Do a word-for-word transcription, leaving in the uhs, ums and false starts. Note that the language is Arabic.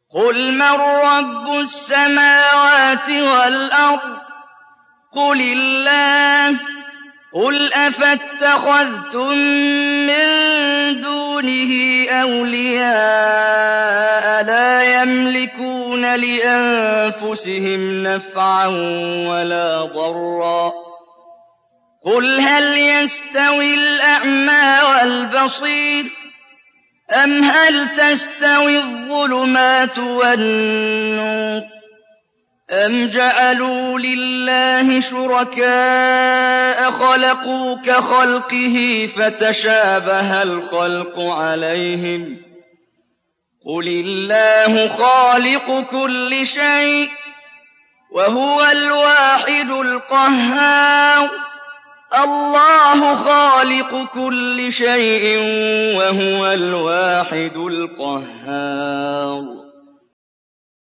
قُلْ مَن رَّبُّ السَّمَاوَاتِ وَالْأَرْضِ قُلِ اللَّهُ قُلْ أَفَاتَّخَذْتُم مِّن دُونِهِ أَوْلِيَاءَ لَا يَمْلِكُونَ لِأَنفُسِهِمْ نَفْعًا وَلَا ضَرًّا قُلْ هَلْ يَسْتَوِي الْأَعْمَىٰ وَالْبَصِيرُ أَمْ هَلْ تَسْتَوِي الظُّلُمَاتُ وَالنُّورُ أَمْ جَعَلُوا لِلَّهِ شُرَكَاءَ خَلَقُوا كَخَلْقِهِ فَتَشَابَهَ الْخَلْقُ عَلَيْهِمْ ۚ قُلِ اللَّهُ خَالِقُ كُلِّ شَيْءٍ وَهُوَ الْوَاحِدُ الْقَهَّارُ اللَّهُ خَالِقُ كُلِّ شَيْءٍ وَهُوَ الْوَاحِدُ الْقَهَّارُ